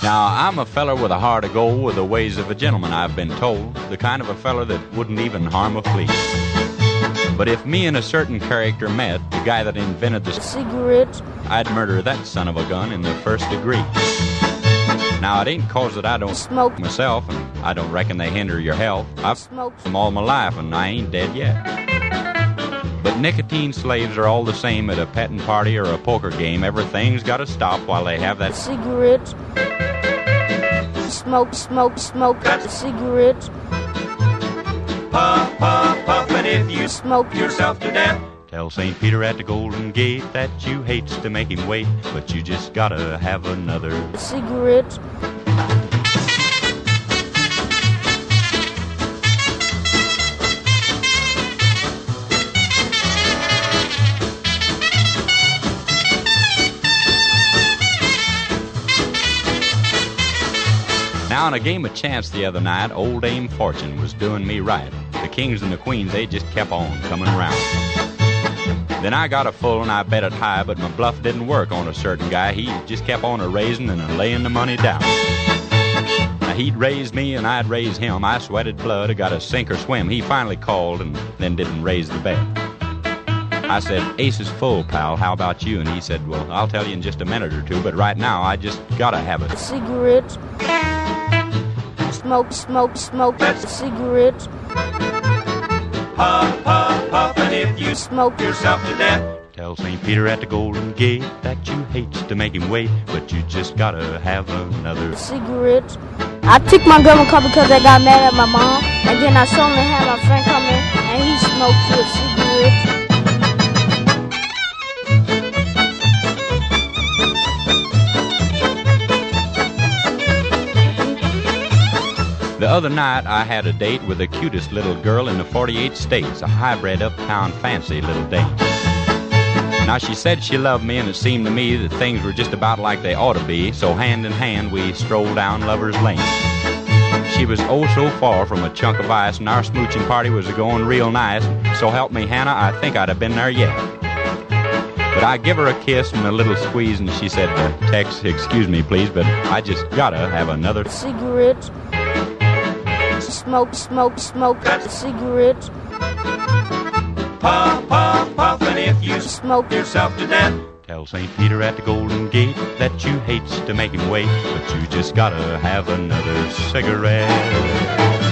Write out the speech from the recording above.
Now, I'm a feller with a heart of gold, with the ways of a gentleman, I've been told. The kind of a feller that wouldn't even harm a flea. But if me and a certain character met, the guy that invented the cigarette, I'd murder that son of a gun in the first degree. Now, it ain't 'cause that I don't smoke myself, and I don't reckon they hinder your health. I've smoked them all my life, and I ain't dead yet. But nicotine slaves are all the same at a petting party or a poker game. Everything's got to stop while they have that cigarette. Smoke, smoke, smoke that cigarette. Puff, puff, puff, and if you smoke yourself to death, tell St. Peter at the Golden Gate that you hates to make him wait, but you just gotta have another cigarette. Now, in a game of chance the other night, old Dame Fortune was doing me right. The kings and the queens, they just kept on coming around. Then I got a full and I bet it high, but my bluff didn't work on a certain guy. He just kept on a-raising and a-laying the money down. Now, he'd raise me and I'd raise him. I sweated blood, I got a sink or swim. He finally called and then didn't raise the bet. I said, "Ace is full, pal, how about you?" And he said, "Well, I'll tell you in just a minute or two, but right now I just gotta have it." Cigarette. Smoke, smoke, smoke that's a cigarette. Puff, puff, puff, and if you smoke yourself to death, tell St. Peter at the Golden Gate that you hates to make him wait, but you just gotta have another cigarette. I took my grandma car because I got mad at my mom, and then I suddenly had my friend come in, and he smoked a cigarette. The other night I had a date with the cutest little girl in the 48 states, a hybrid uptown fancy little dame. Now she said she loved me, and it seemed to me that things were just about like they ought to be, so hand in hand we strolled down Lover's Lane. She was oh so far from a chunk of ice, and our smooching party was going real nice, so help me Hannah, I think I'd have been there yet. But I give her a kiss and a little squeeze, and she said, "Tex, excuse me please, but I just gotta have another cigarette." Smoke, smoke, smoke that's a cigarette. Puff, puff, puff, and if you smoke yourself to death, tell St. Peter at the Golden Gate that you hates to make him wait, but you just gotta have another cigarette.